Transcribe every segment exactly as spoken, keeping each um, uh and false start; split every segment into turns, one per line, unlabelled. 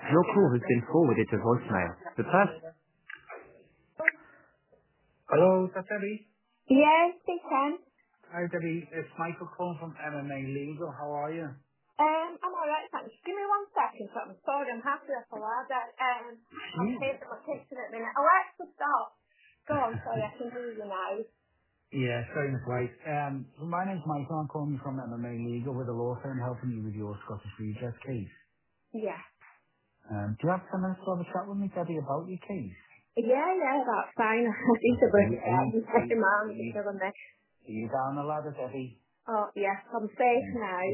Your call has been forwarded to voicemail. The person... Hello, is that Debbie?
Yes, they can.
Hi Debbie, it's Michael calling from M M A Legal. How are you?
Um, I'm alright, thanks. Give me one second, so I'm sorry, I'm happy with the lad. Um, I'm
Yeah.
saving my kitchen at the minute. Alexa, stop. Go on, sorry, I can hear you now.
Yeah, sorry, Miss White. Um, so my name's Michael. I'm calling you from M M A Legal with a law firm helping you with your Scottish redress case.
Yeah.
Um, do you have ten minutes to have a chat with me, Debbie, about your case?
Yeah, yeah, that's fine. I think the
Are
bird
you,
is
are you,
out.
are you,
My
are
mum's
you,
killing me.
are you down the ladder, Debbie?
Oh, yes, I'm safe
Yeah.
now.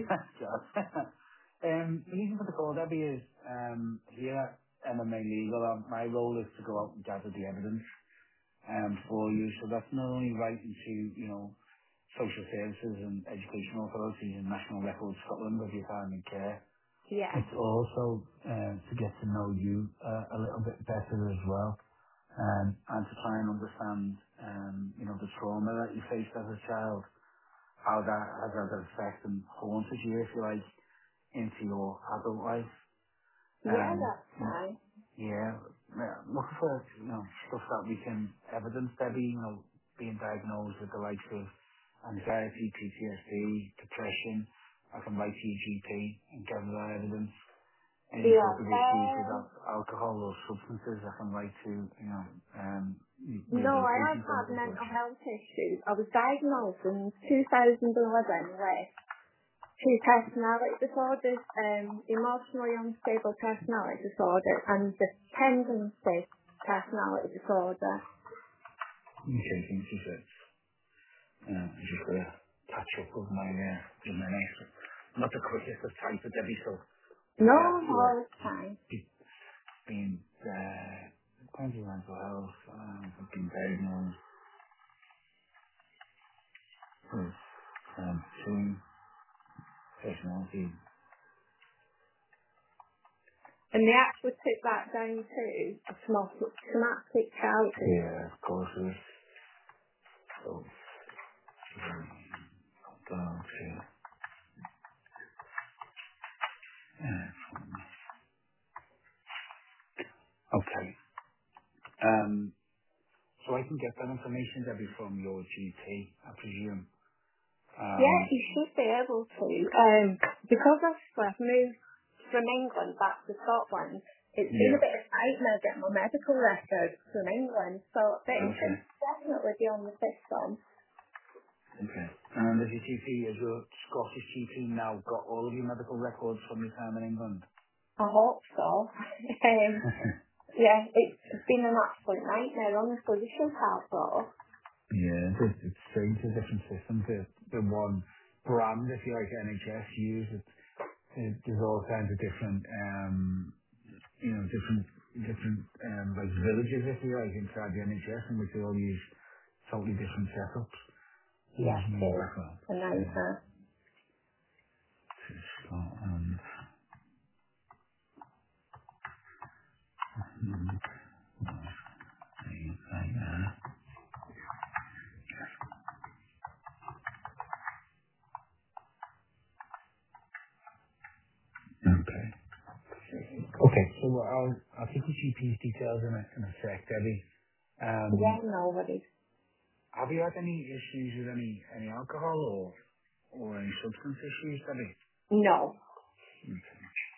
um, the reason for the call, Debbie, is um, here at M M A Legal, um, my role is to go out and gather the evidence um, for you. So that's not only writing to, you know, social services and educational authorities and National Records Scotland of your time in care.
Yeah.
It's also uh, to get to know you uh, a little bit better as well, um, and to try and understand, um, you know, the trauma that you faced as a child, how that has had an effect and haunted you, if you like, into your adult life.
Yeah,
Um,
that's fine.
yeah, yeah, looking for, you know, stuff that we can evidence, Debbie, you know, being diagnosed with the likes of anxiety, P T S D, depression. I can write to your G P and gather that evidence. Any
Yeah.
sort of issues with
Um,
al- alcohol or substances, I can write to, you know, um, re-
no, I have
rehabilitation
had
clinics.
mental health issues. I was diagnosed in two thousand eleven with two personality disorders, um, emotionally unstable personality disorder and dependency personality disorder.
Okay, thank you, sir. Uh, I'm just going to catch up with my, uh, with my next. Not the quickest of type of Debbie, so
No,
the actual
no, it's fine.
be- being, uh, kinds of mental health, um, I've been diagnosed with, um, two personality.
And they actually took that down to a traumatic, traumatic childhood.
Yeah, of course, it is. So, um, okay. Yeah. Okay. Um, so I can get that information, Debbie, from your G P, I presume.
Yeah,
Um,
you should be able to. Um, because obviously I've moved from England back to Scotland, it's been a
yeah.
bit of a nightmare getting my medical records from England, so it
Okay.
should definitely be on the system.
Okay. And as your G P, has your Scottish G P now got all of your medical records from your time in England?
I hope so. um, yeah, it's been an absolute nightmare, honestly. We should have though.
Yeah, it's, it's strange, the different systems. The, the one brand, if you like, N H S use, it, it, there's all kinds of different, um, you know, different, different, um, like villages, if you like, inside the N H S, and which they all use totally different setups.
Yeah,
There's no
too.
record.
A
Yeah.
nightmare.
To Scotland. Mm, yeah. Okay. Okay. So I'll I'll take the G P's details in a in a sec, Debbie.
Yeah,
Um,
nobody.
Have you had any issues with any any alcohol or or any substance issues, Debbie?
No.
Okay.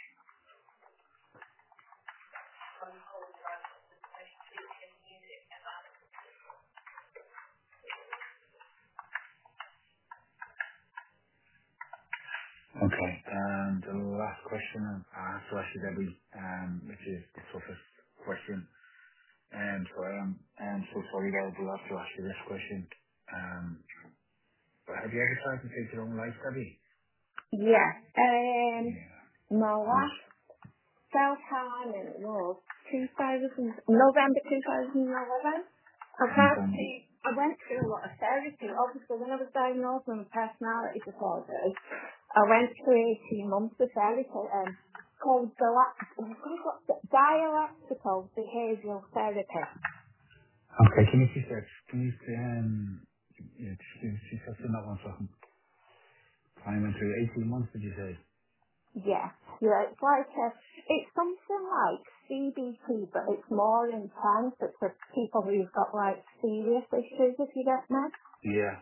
Okay. And the last question I have to ask you, Debbie, um, which is the toughest question. Um, so I am I'm so sorry that I do have to ask you this question. Um, but have you ever tried to take your own life, Debbie?
Yeah. Um,
Yeah.
my
Yes.
last self-harming was two thousand, November two thousand eleven. I've had
Okay.
to, I went through a lot of therapy. Obviously, when I was diagnosed with personality disorder, I went through eighteen months of therapy, um, called Galact- dialectical behavioural therapy.
Okay. Can you please, can you, um, yeah, just, just, just, just, not one second. I went through eighteen months, did you say?
Yeah. Yeah, it's like a, it's something like C B T, but it's more intense. It's for people who've got like serious issues, if you get me.
Yeah.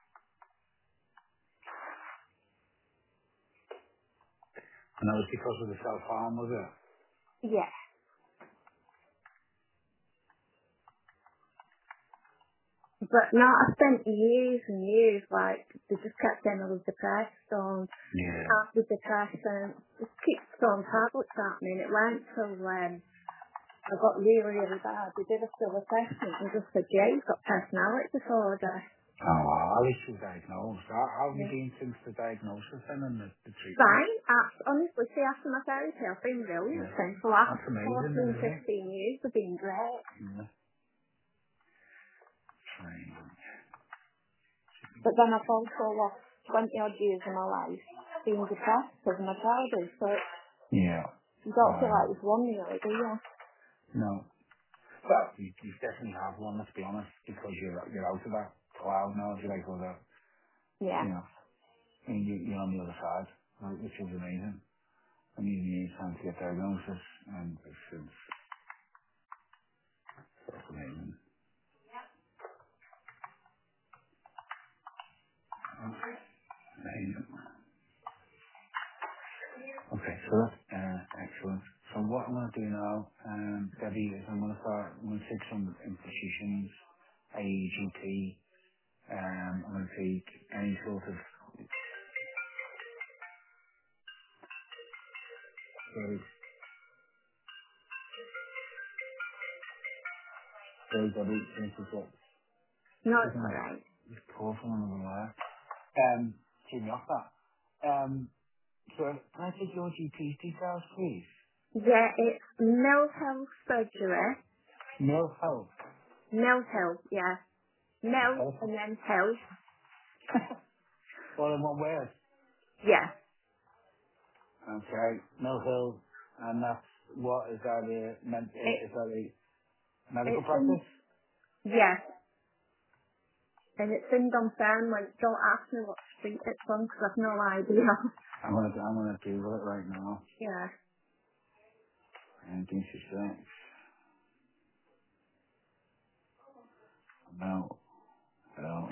And that was because of the self-harm, was it?
Yeah. But no, I spent years and years, like, they just kept saying I was depressed, on
Yeah.
can't be depressed, and just keep throwing tablets at me, and it went till um, I got really, really bad. They did a full assessment and just said, yeah, you've got personality disorder.
Oh, well, at least you're diagnosed. How, how have you
Yeah.
been since the diagnosis then and the, the treatment?
Fine, abs- honestly, see, after my therapy, I've been brilliant
Yeah.
since the last
That's amazing,
fourteen,
isn't it?
fifteen years have been great.
Yeah. Fine.
But then I've also lost twenty odd years of my life being depressed because of my childhood, so
Yeah.
you don't feel
Um,
like you've won really, do you?
no. Well, you, you definitely have one, let's be honest, because you're you're out of that cloud now, if you like, or the,
Yeah.
you know, and you, you're on the other side, right, which is amazing. And you need time to get diagnosis, and it's, it's, it's amazing. Amazing. Okay, so that's uh, excellent. So what I'm going to do now, um, Debbie, is I'm going to start, I'm going to take some institutions, A E G P, um, I'm going to take any sort of, very, very Debbie, this is what,
No,
this
it's
is
alright.
this call from another layer. Um, keep me off that. Um, so can I take your G P details, please?
Yeah, it's Mill Hill Surgery.
No help.
Mill Hill, yeah. Mill
Okay.
and then Hill.
All in one word.
Yeah.
Okay. No hill. And that's what is that a men-
It,
uh, is that a medical
it's in,
practice?
yeah. And it's in Dunfermline. Don't ask me what street it's on because I've no idea.
I'm gonna I'm gonna Google it right now.
yeah.
And give you six. No. No.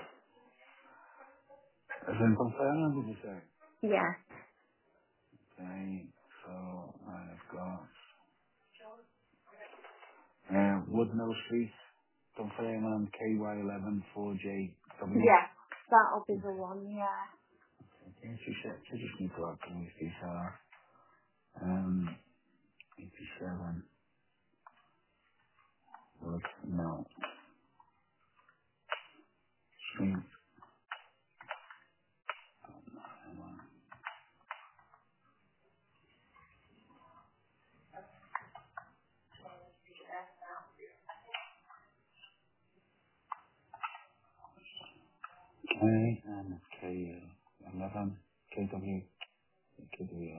Is it confirmed, did you say?
Yeah.
Okay. So I've got uh Woodmill Street, Dunfermline K Y eleven four J W.
Yeah. That'll be the one, yeah.
Give you six. I just need to add these details. Um eighty seven. Look, no. Street. K and it's K eleven K W K W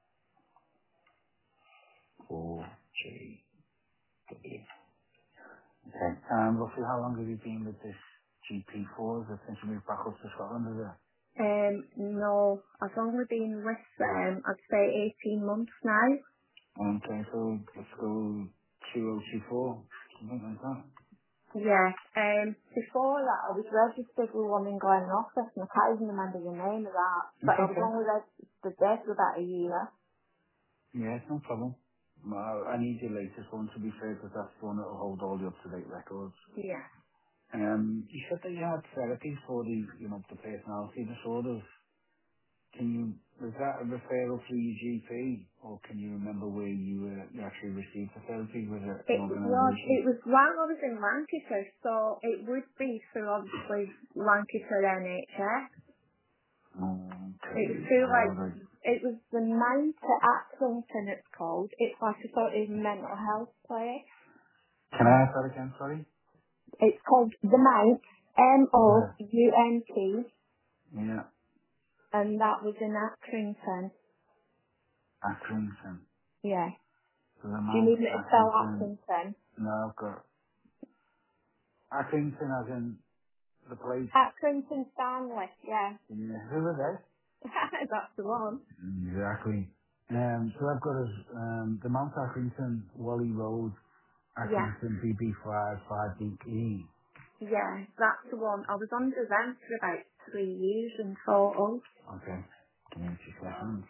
four J W. Okay. Um, roughly how long have you been with this G P for? Is it since you moved back up to Scotland, is it?
Um, no, I've only been with them, I'd say eighteen months now.
Okay, so let's go two oh two four, something like that.
Yeah. Um, before that, I was registered with one in Glen Office, and I can't even remember the name of that.
It's
But I was
okay.
only registered there for about a year.
Yeah, it's no problem. Well, I need your latest one to be fair, because that's the one that will hold all the up-to-date records.
Yeah.
Um, you said that you had therapy for the, you know, the personality disorders. Can you, was that a referral through your G P, or can you remember where you, uh, you actually received the therapy? Was it an
It was,
organisation?
it was while I was in Lancashire, so it would be through obviously Lancashire N H S. It was
Okay,
through like,
alright.
it was the Mount at Accrington it's called. It's like a sort of mental health place.
Can I ask that again, sorry?
It's called the Mount, M O
Yeah.
U N T,
Yeah,
and that was in Accrington.
Accrington.
Yeah.
So the
Do you
Mount
need me to spell
Accrington.
Accrington?
No, I've got Accrington as in the place.
Accrington Stanley, yeah.
Yeah. Who are they?
That's the one.
Exactly. Um, so I've got as um, the Mount Accrington, Wally Road,
Yeah,
Accrington, B B five five D E.
yeah, that's the one. I was under them for about three years in total.
Okay. Give me two seconds.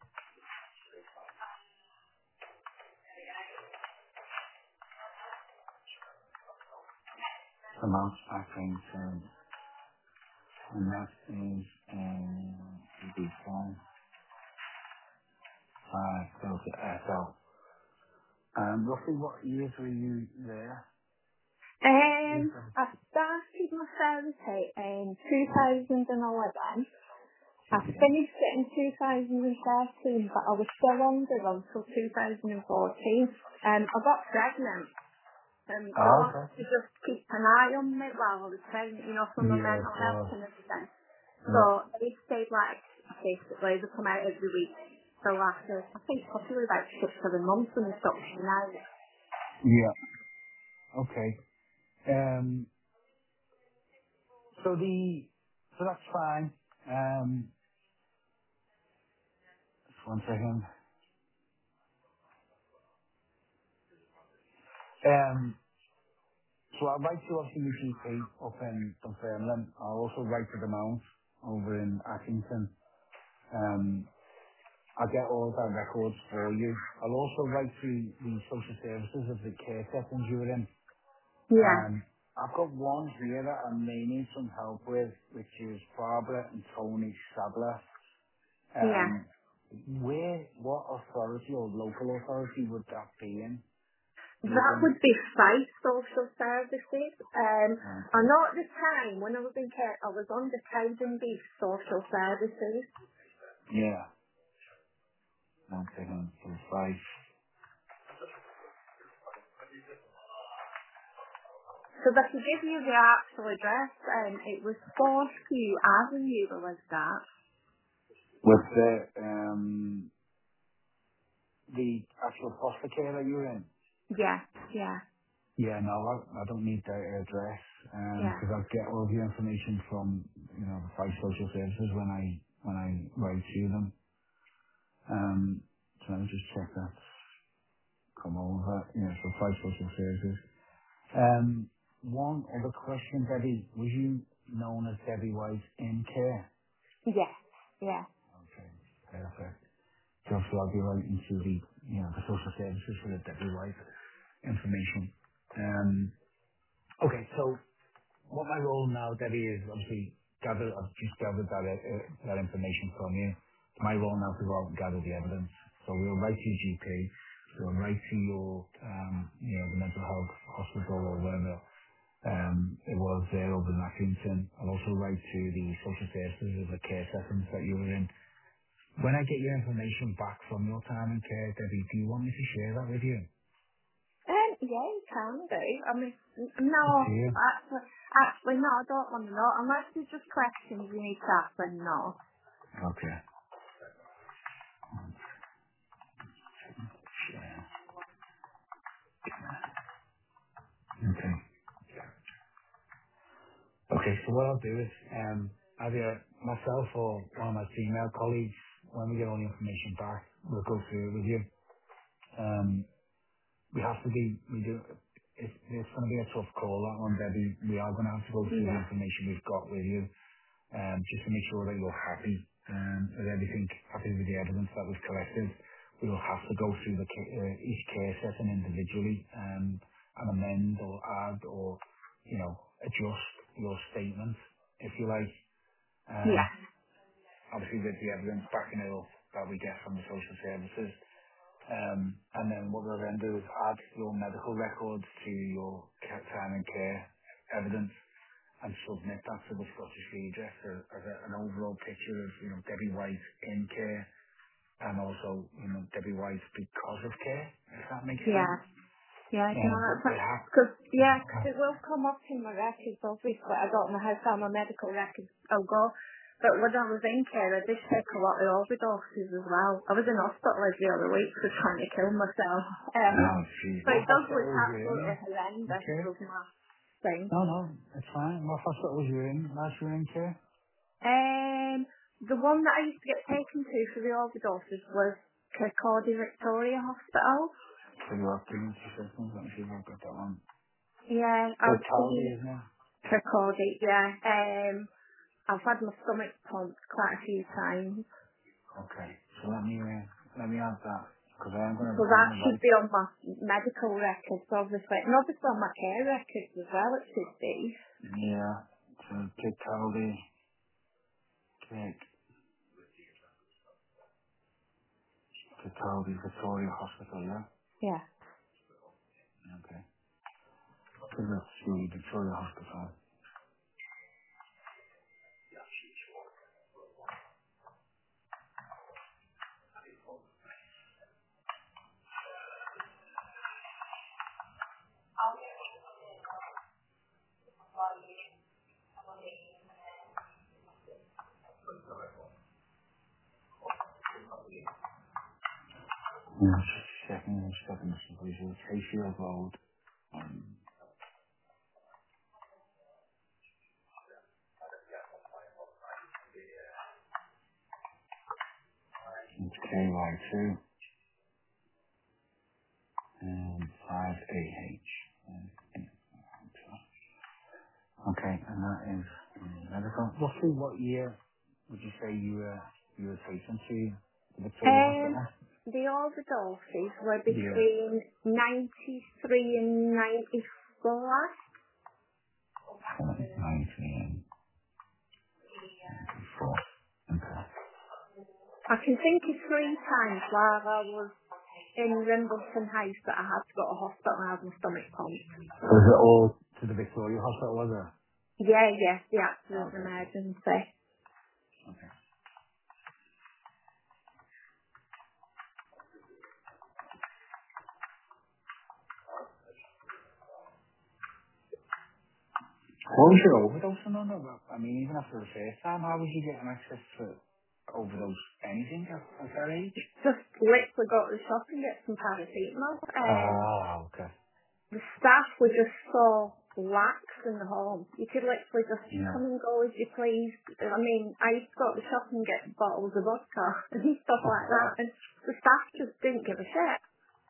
The Mount Accrington, and that is um, B B five five Delta S L. Um, roughly what years were you there? Years
Um,
of
I started my therapy in two thousand eleven. I
Okay.
finished it in two thousand thirteen, but I was still under until two thousand fourteen. Um, I got pregnant. Um, they
Oh,
wanted
okay.
to just keep an eye on me while I was pregnant, you know, for my
Yeah, of
mental health
course.
and everything.
Yeah.
So they stayed like, basically, they come out every week. So after, I think possibly about six, seven months and they stopped coming out.
Yeah. Okay. Um, so the, so that's fine. Um, just one second. Um, so I'll write to obviously your G P up in Dunfermline. I'll also write to the Mount over in Accrington. Um, I'll get all of our records for you. I'll also write to the social services of the care settings you were in.
Yeah,
Um, I've got one here that I may need some help with, which is Barbara and Tony Sadler.
yeah.
Um, where, what authority or local authority would that be in? Would
That
them?
would be Spice Social Services. Um, I
Okay.
know at the time when I was in care, I was under Cowden Beach Social Services.
Yeah. One second. So five.
So that to give you the actual address, um, it was Fortescue Avenue, was that?
With the um the actual foster care that you're in?
Yeah, yeah,
Yeah, no, I, I don't need their address
yeah.
because I'll get all the information from you know the five social services when I when I write to them. Um, so let me just check that. Come over. Yeah, so five social services. Um, one other question, Debbie. Was you known as Debbie White in care?
Yeah, yeah,
Okay, perfect. So obviously I'll be writing to the, you know, the social services for the Debbie White information. Um, okay, so what my role now, Debbie, is obviously gather, I've just gathered that, uh, that information from you. My role now is to go out and gather the evidence. So we'll write to your G P, we'll write to your, um, you know, the mental health hospital or wherever um, it was there over in Accrington. I'll also write to the social services of the care settings that you were in. When I get your information back from your time in care, Debbie, do you want me to share that with you?
Um, yeah, you can do. I mean, n- no,
Up to you.
actually, actually, no, I don't want to know. Unless there's just questions you need to ask, then no.
Okay. Yeah. Okay. Okay, so what I'll do is, um, either myself or one of my female colleagues, when we get all the information back, we'll go through it with you. Um, we have to be, we do, it's, it's going to be a tough call, that one, Debbie. We are going to have to go through the
Yeah,
information we've got with you, um, just to make sure that you're happy um, with everything, happy with the evidence that was collected. We will have to go through the ca- uh, each care setting individually um, and amend or add or, you know, adjust your statement, if you like.
yeah,
Um, obviously with the evidence backing it up that we get from the social services. Um, and then what we'll then do is add your medical records to your ca- time and care evidence and submit that to the Scottish Redress as, as a, an overall picture of, you know, Debbie White in care and also, you know, Debbie White because of care, if that makes
yeah.
sense.
Yeah, no,
Um, but
that's
we
fine.
have,
Cause, yeah, 'cause
uh,
it will come up in my records, obviously. I don't know how far my medical records will go. But when I was in care, I did take a lot of overdoses as well. I was in hospital every other week for trying to kill myself. Um,
oh, geez,
so
what
it does look
hospital was you
absolutely
in?
horrendous
Okay.
with my thing.
No, no, it's fine. What hospital was you in last year in care?
Um, the one that I used to get taken to for the overdoses was, Kirkcaldy Victoria Hospital.
So you have pregnancy systems, let me see if I've got that one.
Yeah, I've
Totality,
seen
isn't it?
Kirkcaldy, yeah. Um, I've had my stomach pumped quite a few times.
Okay. So let me, uh, let me add that, because I'm going to,
So
I'm
that
going to
should
write.
be on my medical records, obviously. And obviously on my care records as well, it should be.
Yeah. So totality, okay. Totality Victoria Hospital, yeah?
Yeah.
Okay. So let's see, Victoria Hospital. Yeah, just checking, just checking this visual. Hayfield Road. Um, it's K Y two and five A H. Okay, and that is um, medical. Roughly what year would you say you were, you were taken to the Victoria
Um,
Hospital?
the overdoses were
Yeah.
between ninety-three and ninety-four.
nineteen ninety-four. Okay.
I can think of three times while I was in Rimbleton House that I had to go to hospital and have my stomach pumped.
Was it all to the Victoria Hospital, was it?
Yeah, yeah, the absolute
Okay, cool.
emergency.
Okay. What was your overdosing on it? Well, I mean, even after the first time, how was you getting access to overdose anything at, at that age?
Just literally go to the shop and get some paracetamol. Um,
Ah, okay.
the staff were just so lax in the home. You could literally just
Yeah.
come and go as you please. I mean, I used to go to the shop and get bottles of vodka and stuff like that, and the staff just didn't give a shit.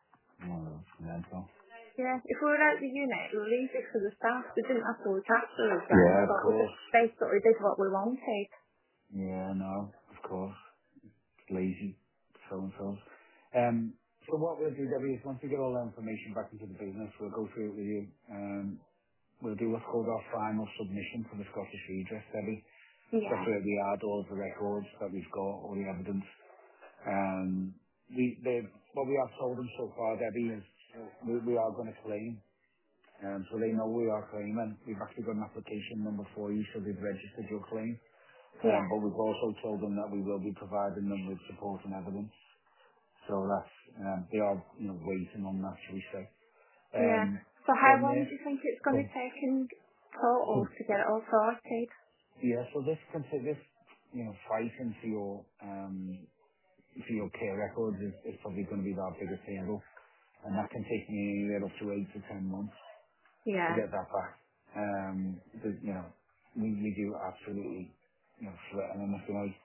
Oh, that's mental.
Yeah, if we were out the unit, it was easy for the staff. They didn't have to look after us then,
Yeah, of
but we just
course.
basically did what we wanted.
Yeah, no, of course. Lazy, so and so. Um, so what we'll do, Debbie, is once we get all that information back into the business, we'll go through it with you. Um, we'll do what's called our final submission for the Scottish Redress, Debbie. That's
Yeah,
where we add all the records that we've got, all the evidence. Um, we, they, what we have told them so far, Debbie, is uh, we, we are going to claim. Um, so they know we are claiming. We've actually got an application number for you, so they've registered your claim. Um,
yeah,
but we've also told them that we will be providing them with support and evidence. So that's, um, they are, you know, waiting on that, shall we say.
yeah.
Um,
So how
from
long
there,
do you think it's going
so,
to take in total
so,
to get it all sorted?
yeah, so this, consider this, you know, fighting for your, um, for your care records is, is probably going to be our biggest hurdle. And that can take me anywhere up to eight to ten months to
Yeah,
get that back. Um, the, you know, we, we do absolutely, you know, threaten them if you like.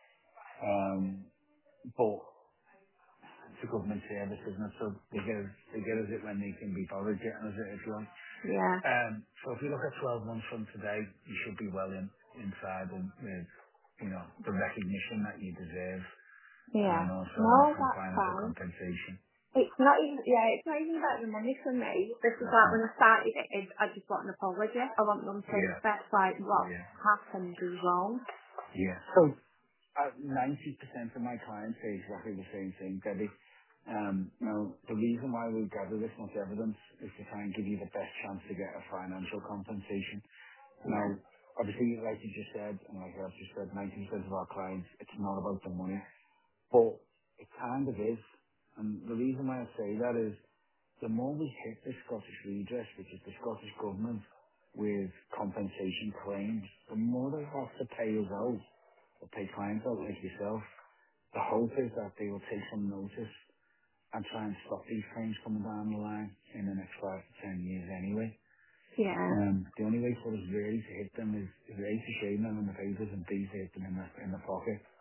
Um, but it's a government service, isn't it? So they get us, they get us it when they can be bothered getting us it, if you like.
yeah,
Um, so if you look at twelve months from today, you should be well in, inside and with, you know, the recognition that you deserve
yeah.
and also
No,
some
that's
financial
fine.
compensation.
It's not even, yeah, it's not even about the money for me. This is like
Mm.
when I started it, it I just want an apology. I want them to
Yeah,
expect like what
yeah,
happened is wrong.
yeah. So uh, ninety percent of my clients say exactly the same thing, Debbie. Um, now, the reason why we gather this much evidence is to try and give you the best chance to get a financial compensation.
Yeah,
Now, obviously, like you just said, and like I've just said, ninety percent of our clients, it's not about the money, but it kind of is. And the reason why I say that is the more we hit the Scottish Redress, which is the Scottish Government, with compensation claims, the more they have to pay us out, or pay clients out like yourself. The hope is that they will take some notice and try and stop these claims coming down the line in the next five to ten years anyway.
yeah,
Um, the only way for us really to hit them is, is A, to shame them in the faces, and B, to hit them in the, in the pocket.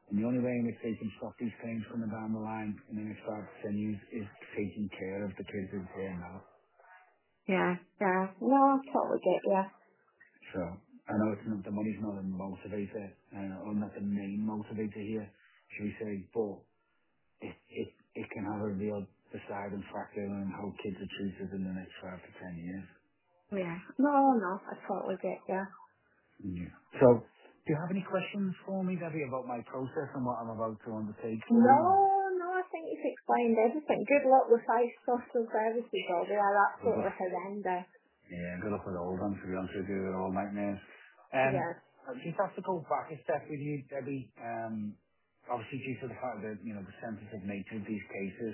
And the only way in which they can stop these claims coming down the line in the next five to ten years is taking care of the kids who's here now.
Yeah, yeah. No, I totally get you.
So I know it's not, the money's not a motivator, uh, or not the main motivator here, should we say, but it, it, it can have a real deciding factor on how kids are treated in the next five to ten years.
Yeah. No, no, I totally get you.
Yeah. So, do you have any questions for me, Debbie, about my process and what I'm about to undertake for
No,
you?
no, I think you've explained everything. Good luck with five social services, though. They are
Good luck.
absolutely horrendous.
Yeah, good luck with all of them, to be honest with you, they're all nightmares. Um,
Yeah,
I just have to go back a step with you, Debbie. Um, obviously, due to the fact that, you know, the sensitive nature of these cases,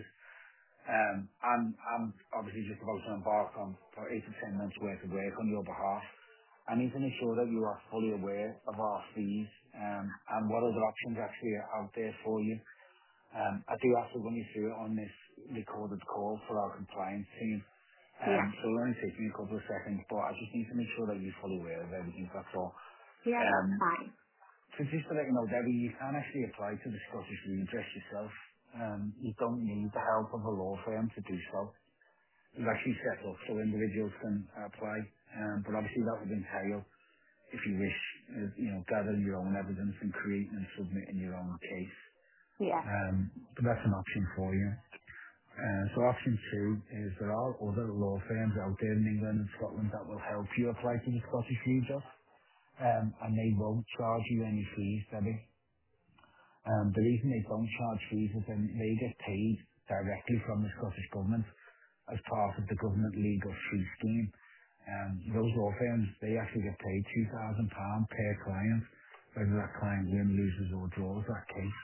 um, I'm, I'm obviously just about to embark on for eight to ten months worth of work on your behalf. I need to make sure that you are fully aware of our fees um, and what other options actually are out there for you. Um, I do have to run you through it on this recorded call for our compliance team. Um,
yeah,
so it'll only take me a couple of seconds, but I just need to make sure that you're fully aware of everything, that's all.
yeah,
Um,
that's fine.
so just to let you know, Debbie, you can actually apply to the Scottish Redress yourself. Um, you don't need the help of a law firm to do so. It's actually set up so individuals can apply, um, but obviously that would entail, if you wish, uh, you know, gathering your own evidence and creating and submitting your own case.
Yeah,
Um, but that's an option for you. Uh, so option two is there are other law firms out there in England and Scotland that will help you apply to the Scottish Redress, um, and they won't charge you any fees, Debbie. Um, the reason they don't charge fees is that they get paid directly from the Scottish Government as part of the government legal fee scheme. Um, those law firms, they actually get paid two thousand pounds per client, whether that client wins, loses or draws that case.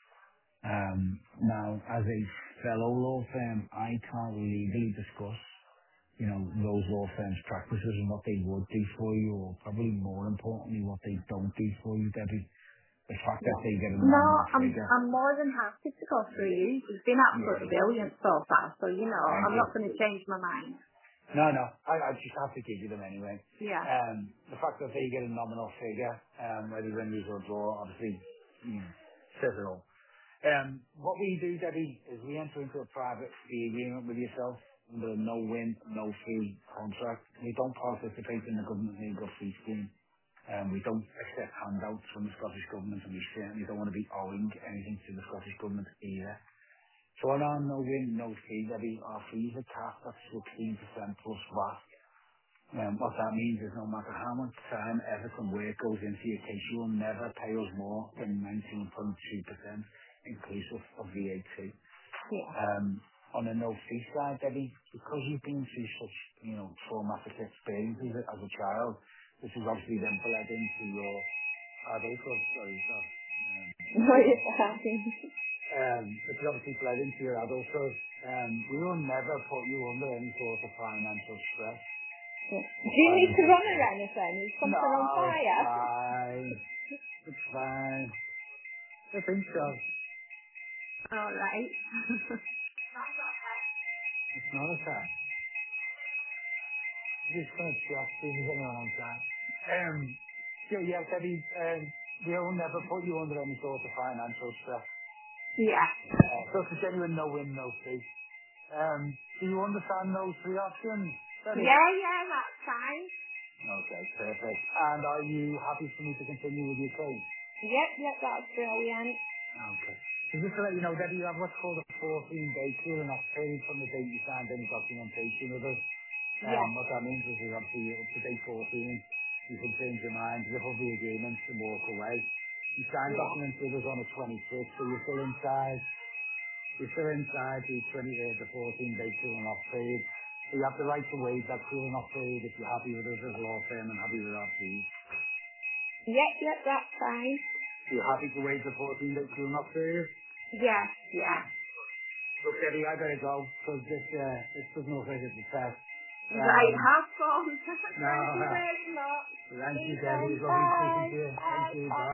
Um, now, as a fellow law firm, I can't legally discuss, you know, those law firms' practices and what they would do for you, or probably more importantly, what they don't do for you, Debbie. The fact that
yeah.
they get a
No,
nominal
I'm
figure.
I'm more than happy to go through you. You've been
Yeah.
absolutely brilliant so far, so you know
Thank
I'm
you.
not going to change my mind.
No, no, I, I just have to give you them anyway.
Yeah,
Um, the fact that they get a nominal figure, um, whether win, lose or draw, obviously, you know, says it all. Um, what we do, Debbie, is we enter into a private fee agreement with yourself under a no-win, no-fee contract. We don't participate in the government legal fee scheme. Um, we don't accept handouts from the Scottish Government, and we certainly don't want to be owing anything to the Scottish Government either. So on our no-win, no-fee, Debbie, our fees are capped at sixteen percent plus V A T. Um, what that means is no matter how much time, effort and work goes into your case, you will never pay us more than nineteen point two percent inclusive of V A T.
yeah.
Um, on the no fee side, Debbie, because you've been through such, you know, traumatic experiences as a child, this is obviously then bled into your adulthood, sorry, so, um,
No, you're fine.
um, this is obviously bled into your adulthood. Um, we will never put you under any sort of financial stress.
Yeah.
Or
Do you need to
financial
run or
stress.
anything? Is something on
No, it's
fire?
fine. It's fine. I think so.
All right.
It's not a time. Just going to check, see if there's anyone on time. Um, so yeah, Debbie, um, we will never put you under any sort of financial stress.
Yeah.
Uh, so it's a genuine no-win, no-fee. Um, do you understand those three options, Debbie?
Yeah, yeah, that's fine.
Okay, perfect. And are you happy for me to continue with your case?
Yep, yep, that's brilliant.
Okay. So just to let you know, Debbie, you have what's called a fourteen-day cooling off period from the date you signed any documentation with us.
Yeah,
Um, what that means is you're obviously up to day fourteen. You can change your mind, live up the agreement and walk away. You signed
yeah.
documents with us on the twenty-sixth, so you're still inside. You're still inside the twenty, uh, the fourteen-day cooling off period. So you have the right to waive that cooling off period if you're happy with us as a law firm and happy with our fees.
Yep, yep, that's fine.
So you're happy to waive the fourteen-day cooling off period?
Yeah, yeah.
Look, Debbie, I better go because this, uh, this doesn't look like it's a test.
Right,
Um,
have fun.
no,
Thank you very much.
thank
See
you,
you
Debbie.
then.
It's lovely speaking
Bye.
to you. Thank
Bye.
you.
Bye.
Bye.